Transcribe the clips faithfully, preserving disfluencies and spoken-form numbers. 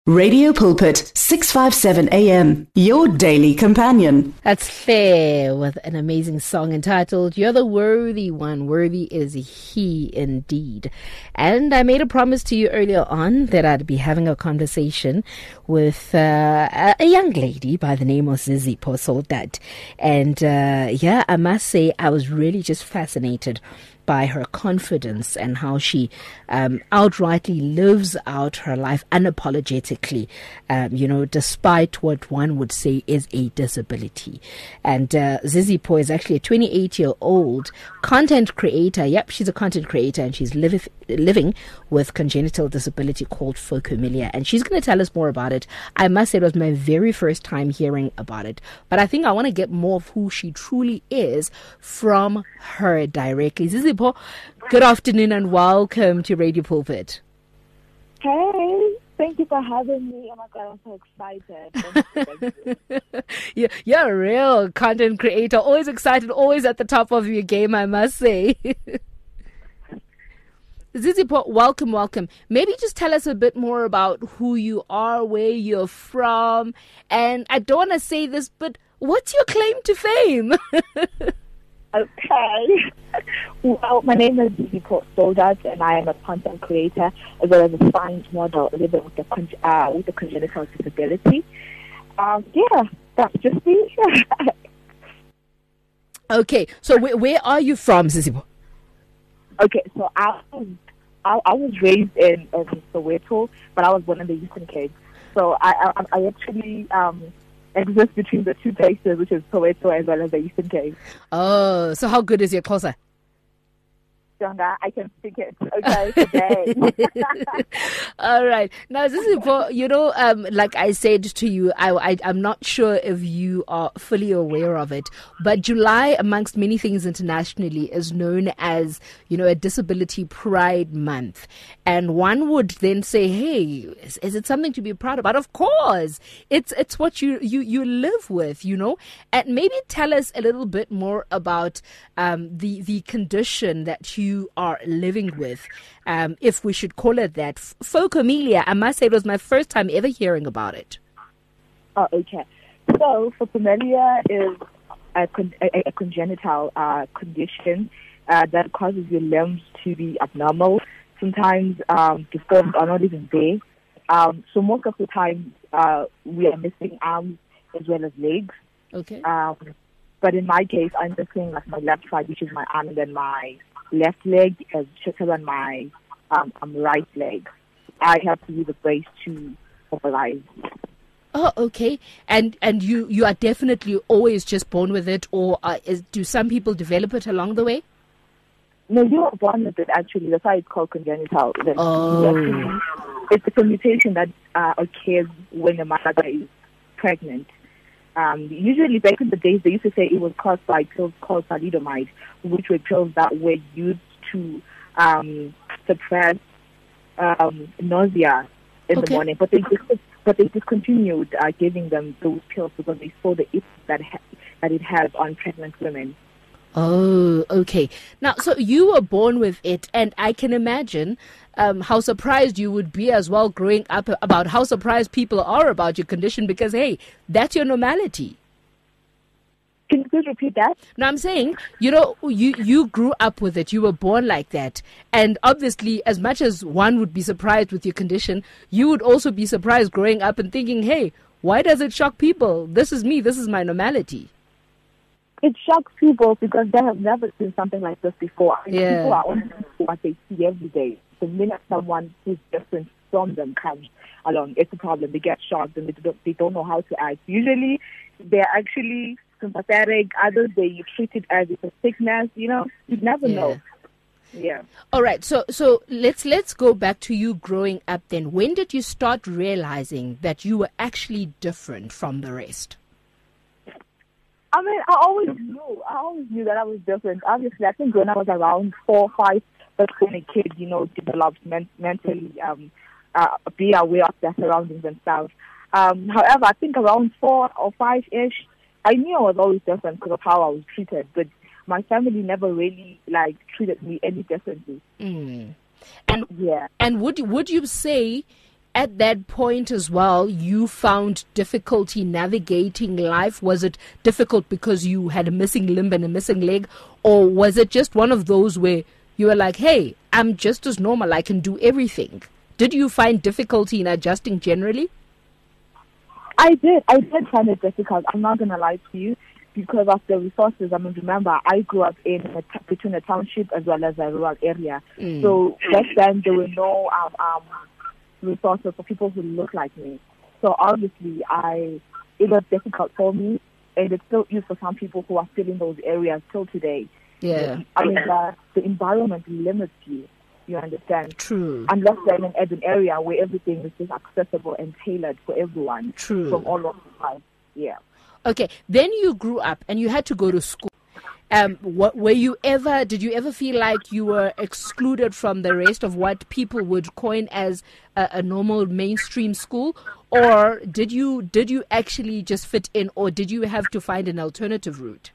Radio Pulpit, six fifty-seven A M, your daily companion. That's Fair with an amazing song entitled You're the Worthy One. Worthy is he indeed. And I made a promise to you earlier on that I'd be having a conversation with uh, a young lady by the name of Zizipho Soldad. And uh, yeah, I must say I was really just fascinated by her confidence and how she um, outrightly lives out her life unapologetically, um, you know, despite what one would say is a disability. And uh, Zizipho is actually a twenty-eight-year-old content creator. Yep, she's a content creator, and she's live, living with congenital disability called phocomelia. And she's going to tell us more about it. I must say it was my very first time hearing about it. But I think I want to get more of who she truly is from her directly. Zizipho, good afternoon and welcome to Radio Pulpit. Hey, thank you for having me. Oh my God, I'm so excited. Thank you, thank you. Yeah, you're a real content creator, always excited, always at the top of your game, I must say. Zizipho, welcome, welcome. Maybe just tell us a bit more about who you are, where you're from, and I don't want to say this, but what's your claim to fame? Okay. Well, my name is Zizipho Soldad, and I am a content creator as well as a science model living with a, con- uh, with a congenital disability. Um, yeah, that's just me. Okay, so where, where are you from, Zizipho? Okay, so I was, I, I was raised in, in Soweto, but I was born in the Eastern Cape. So I, I, I actually um, exist between the two places, which is Soweto as well as the Eastern Cape. Oh, so how good is your Xhosa? I can speak it, okay, today. All right. Now, this is for, you know, um, like I said to you, I, I, I'm not sure if you are fully aware of it, but July, amongst many things internationally, is known as, you know, a Disability Pride Month. And one would then say, hey, is, is it something to be proud about? Of course. It's it's what you, you, you live with, you know. And maybe tell us a little bit more about um, the, the condition that you you are living with, um, if we should call it that. Phocomelia, I must say it was my first time ever hearing about it. Oh, okay. So, phocomelia is a, con- a, a congenital uh, condition uh, that causes your limbs to be abnormal. Sometimes um, the forms are not even there. Um, so most of the time, uh, we are missing arms as well as legs. Okay. Um, but in my case, I'm missing like my left side, which is my arm, and then my left leg is shorter than my um, um, right leg. I have to use a brace to mobilize. Oh, okay. And and you, you are definitely always just born with it, or uh, is, do some people develop it along the way? No, you are born with it, actually. That's why it's called congenital. Oh. Actually, it's a mutation that uh, occurs when a mother is pregnant. Um, usually, back in the days, they used to say it was caused by pills called thalidomide, which were pills that were used to um, suppress um, nausea in Okay. the morning. But they dis- but they discontinued uh, giving them those pills because they saw the effect that ha- that it has on pregnant women. Oh, okay. Now, so you were born with it, and I can imagine um, how surprised you would be as well growing up about how surprised people are about your condition because, hey, that's your normality. Can you please repeat that? Now, I'm saying, you know, you, you grew up with it. You were born like that. And obviously, as much as one would be surprised with your condition, you would also be surprised growing up and thinking, hey, why does it shock people? This is me. This is my normality. It shocks people because they have never seen something like this before. I mean, Yeah. People are only what they see every day. The minute someone who's different from them comes along, it's a problem. They get shocked and they don't, they don't know how to act. Usually, they're actually sympathetic. Others, they treat it as it's a sickness. You know, you never Yeah. know. Yeah. All right. So so let's let's go back to you growing up then. When did you start realizing that you were actually different from the rest? I mean, I always knew. I always knew that I was different. Obviously, I think when I was around four, five, that's when a kid, you know, develops men- mentally, um, uh, be aware of their surroundings and stuff. Um, however, I think around four or five-ish, I knew I was always different because of how I was treated. But my family never really, like, treated me any differently. Mm. And Yeah. and would would you say at that point as well, you found difficulty navigating life? Was it difficult because you had a missing limb and a missing leg? Or was it just one of those where you were like, hey, I'm just as normal, I can do everything? Did you find difficulty in adjusting generally? I did. I did find it difficult. I'm not going to lie to you, because of the resources. I mean, remember, I grew up in a t- between a township as well as a rural area. Mm. So back then, there were no um, um, resources for people who look like me. So obviously, I it was difficult for me, and it still is for some people who are still in those areas till today. Yeah. I mean, the, the environment limits you. You understand? True. Unless you're in an urban area where everything is just accessible and tailored for everyone. True. From all over the time. Yeah. Okay. Then you grew up and you had to go to school. Um, what, were you ever? Did you ever feel like you were excluded from the rest of what people would coin as a, a normal mainstream school, or did you did you actually just fit in, or did you have to find an alternative route?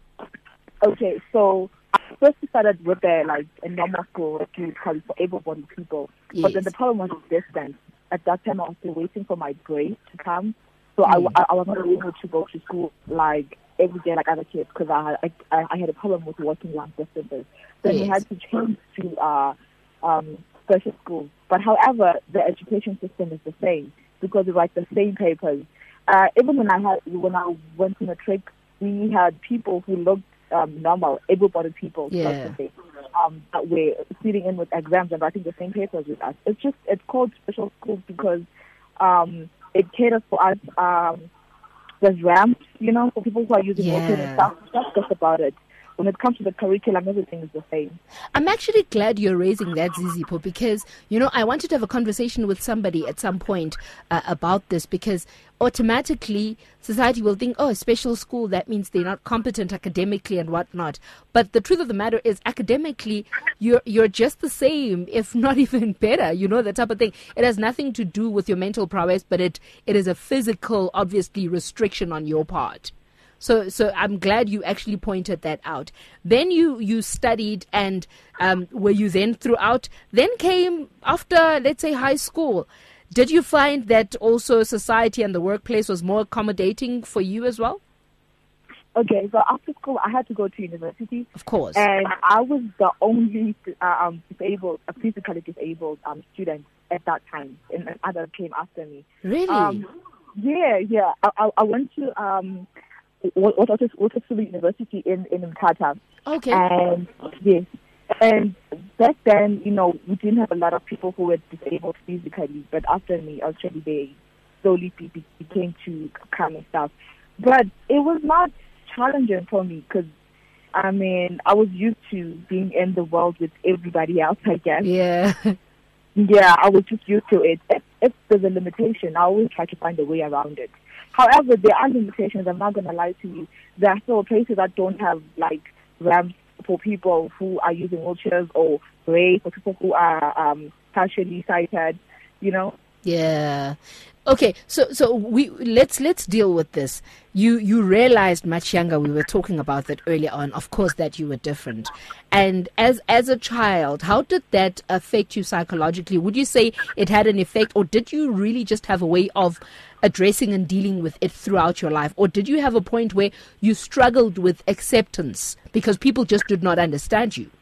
Okay, so I first started with a, like a normal school, like you would call it, for able-bodied people. Yes. But then the problem was distance. At that time, I was still waiting for my grade to come, so mm. I, I was not able to go to school like every day like other kids, because I, I I had a problem with working long distances. Then yes. we had to change to uh, um, special schools. But however, the education system is the same, because we write the same papers. Uh, even when I had when I went to matric, we had people who looked um, normal, able-bodied people, yeah. say, um, that were sitting in with exams and writing the same papers with us. It's just it's called special schools because um, it caters for us. Um, There's ramps, you know, for people who are using yeah. wheelchairs and stuff. That's just about it. When it comes to the curriculum, everything is the same. I'm actually glad you're raising that, Zizipo, because, you know, I wanted to have a conversation with somebody at some point uh, about this, because automatically society will think, oh, special school, that means they're not competent academically and whatnot. But the truth of the matter is, academically, you're you're just the same, if not even better, you know, that type of thing. It has nothing to do with your mental prowess, but it, it is a physical, obviously, restriction on your part. So so I'm glad you actually pointed that out. Then you, you studied, and um, were you then throughout? Then came after, let's say, high school. Did you find that also society and the workplace was more accommodating for you as well? Okay, so after school, I had to go to university. Of course. And I was the only uh, um, disabled, uh, physically disabled um, student at that time. And others came after me. Really? Um, yeah, yeah. I, I, I went to... Um, Waterford University in in Mthatha. Okay. And yes, and back then, you know, we didn't have a lot of people who were disabled physically. But after me, actually, they slowly be- became to come and stuff. But it was not challenging for me because, I mean, I was used to being in the world with everybody else, I guess. Yeah. Yeah, I was just used to it. If, if there's a limitation, I always try to find a way around it. However, there are limitations. I'm not going to lie to you. There are still places that don't have, like, ramps for people who are using wheelchairs, or rails for people who are um, partially sighted, you know? Yeah. Okay, so so we let's let's deal with this. You you realized much younger, we were talking about that earlier on, of course, that you were different. And as as a child, how did that affect you psychologically? Would you say it had an effect, or did you really just have a way of addressing and dealing with it throughout your life? Or did you have a point where you struggled with acceptance because people just did not understand you?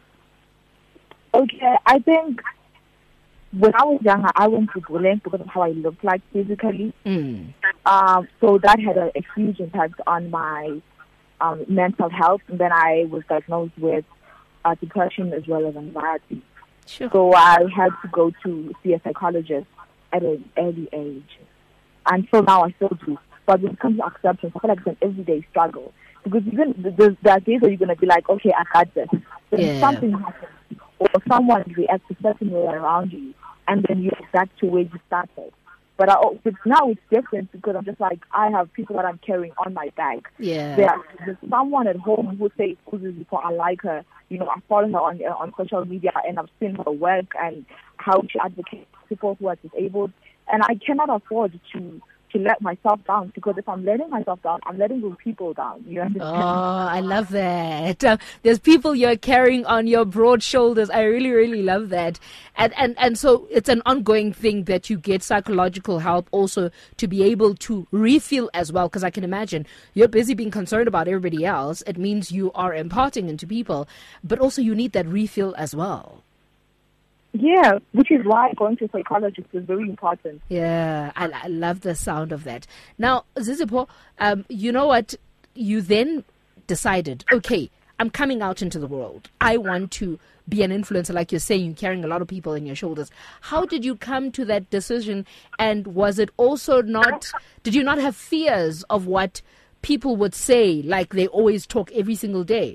Okay, I think when I was younger, I went through bullying because of how I looked like physically. Mm. Um, so that had a, a huge impact on my um, mental health. And then I was diagnosed with uh, depression as well as anxiety. Sure. So I had to go to see a psychologist at an early age. And so now I still do. But when it comes to acceptance, I feel like it's an everyday struggle. Because even there are days where you're going to be like, okay, I got this. Then yeah. something happens, or someone reacts a certain way around you, and then you're back to where you started. But, I, but now it's different because I'm just like, I have people that I'm carrying on my back. Yeah. There, there's someone at home who says, I like her. You know, I follow her on on social media, and I've seen her work and how she advocates for people who are disabled. And I cannot afford to to let myself down, because if I'm letting myself down, I'm letting those people down. You understand? Oh, I love that. Um, there's people you're carrying on your broad shoulders. I really, really love that. And, and, and so it's an ongoing thing that you get psychological help also to be able to refill as well, because I can imagine you're busy being concerned about everybody else. It means you are imparting into people, but also you need that refill as well. Yeah, which is why going to a psychologist is very important. Yeah, I, I love the sound of that. Now, Zizipho, um, you know what? You then decided, okay, I'm coming out into the world. I want to be an influencer, like you're saying, you're carrying a lot of people on your shoulders. How did you come to that decision? And was it also not, did you not have fears of what people would say, like they always talk every single day?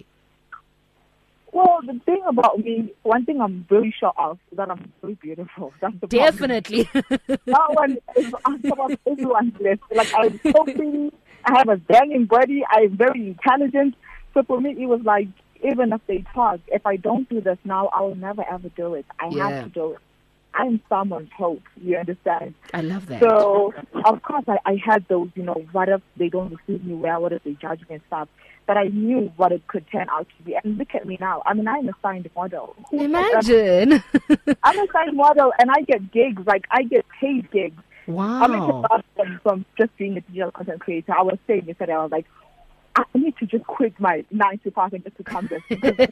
Well, the thing about me, one thing I'm very sure of is that I'm very beautiful. That's the Definitely. That one is on top of everyone's list. Like, I'm so pretty, I have a banging body, I'm very intelligent. So for me, it was like, even if they talk, if I don't do this now, I will never ever do it. I Yeah. have to do it. I'm someone's hope, you understand? I love that. So, of course, I, I had those, you know, what if they don't receive me well, what if they judge me and stuff. But I knew what it could turn out to be. And look at me now. I mean, I'm a signed model. Who Imagine. I'm a signed model, and I get gigs. Like, I get paid gigs. Wow. I mean, from, from just being a digital content creator, I was saying yesterday, I was like, I need to just quit my nine to five and just become this.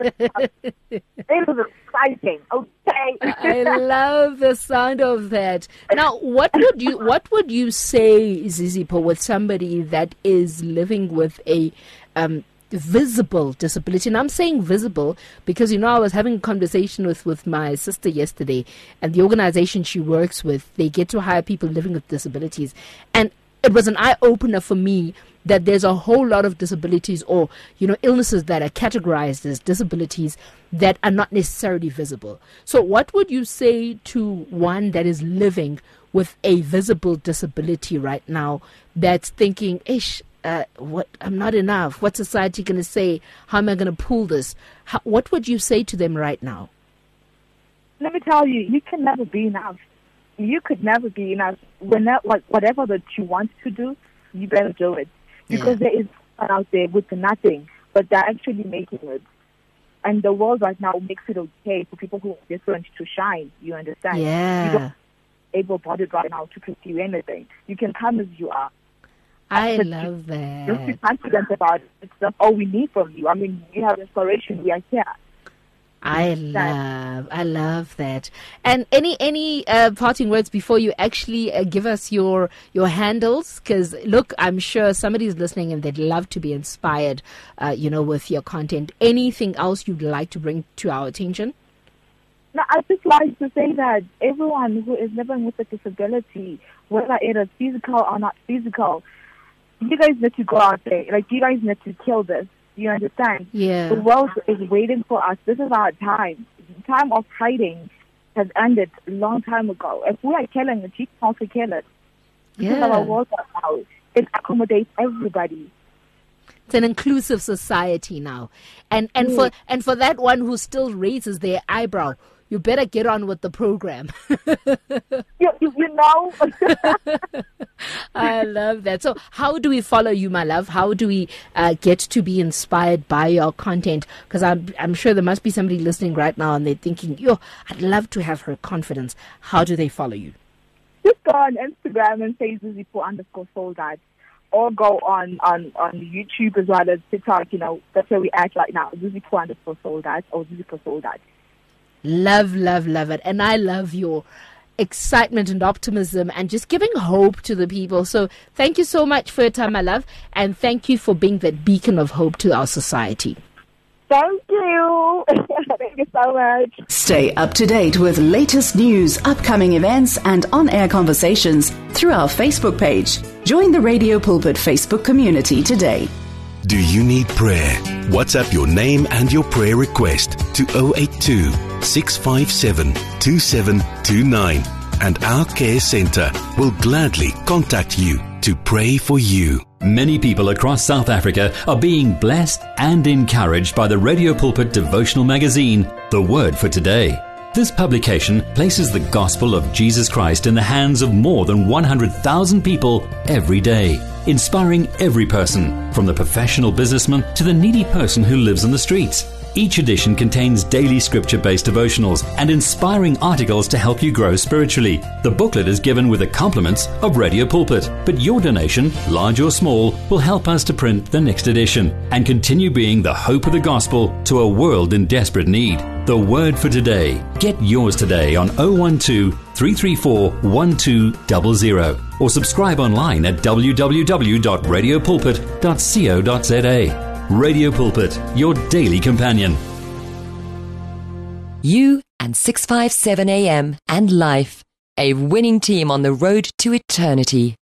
It was exciting. Okay. I love the sound of that. Now, what would you what would you say, Zizipho, with somebody that is living with a um, visible disability? And I'm saying visible because, you know, I was having a conversation with, with my sister yesterday, and the organization she works with, they get to hire people living with disabilities. And it was an eye-opener for me that there's a whole lot of disabilities or, you know, illnesses that are categorized as disabilities that are not necessarily visible. So what would you say to one that is living with a visible disability right now that's thinking, ish, uh, what, I'm not enough. What's society going to say? How am I going to pull this? How, what would you say to them right now? Let me tell you, you can never be enough. You could never be enough. When that, like, whatever that you want to do, you better do it. Because yeah. there is someone out there with nothing, but they're actually making it. And the world right now makes it okay for people who are different to shine. You understand? Yeah. You don't able-bodied right now to pursue anything. You can come as you are. I but love you, that. Just be confident about it. That's all we need from you. I mean, you have inspiration. We are here. I love, I love that. And any any uh, parting words before you actually uh, give us your your handles? Because look, I'm sure somebody's listening and they'd love to be inspired, uh, you know, with your content. Anything else you'd like to bring to our attention? No, I just like to say that everyone who is living with a disability, whether it is physical or not physical, you guys need to go out there. Like, you guys need to kill this. You understand? Yeah. The world is waiting for us. This is our time. The time of hiding has ended a long time ago. If we are killing it, you can also kill it. Because Yeah. our world right now, it accommodates everybody. It's an inclusive society now. And and for and for that one who still raises their eyebrow, you better get on with the program. You, you, you know? I love that. So how do we follow you, my love? How do we uh, get to be inspired by your content? Because I'm, I'm sure there must be somebody listening right now and they're thinking, yo, I'd love to have her confidence. How do they follow you? Just go on Instagram and say Zizipho underscore soul dad. Or go on, on, on YouTube as well as TikTok. You know, that's where we act right now. Zizipho underscore soul dad or Zizipho soul dad. Love, love, love it. And I love your excitement and optimism and just giving hope to the people. So thank you so much for your time, my love. And thank you for being that beacon of hope to our society. Thank you. Thank you so much. Stay up to date with latest news, upcoming events, and on-air conversations through our Facebook page. Join the Radio Pulpit Facebook community today. Do you need prayer? WhatsApp your name and your prayer request to zero eight two, six five seven, two seven two nine and our care centre will gladly contact you to pray for you. Many people across South Africa are being blessed and encouraged by the Radio Pulpit devotional magazine, The Word for Today. This publication places the gospel of Jesus Christ in the hands of more than one hundred thousand people every day, inspiring every person, from the professional businessman to the needy person who lives on the streets. Each edition contains daily scripture-based devotionals and inspiring articles to help you grow spiritually. The booklet is given with the compliments of Radio Pulpit, but your donation, large or small, will help us to print the next edition and continue being the hope of the gospel to a world in desperate need. The Word for Today. Get yours today on oh one two, three three four, one two zero zero or subscribe online at w w w dot radio pulpit dot co dot z a. Radio Pulpit, your daily companion. You and six fifty-seven A M and Life, a winning team on the road to eternity.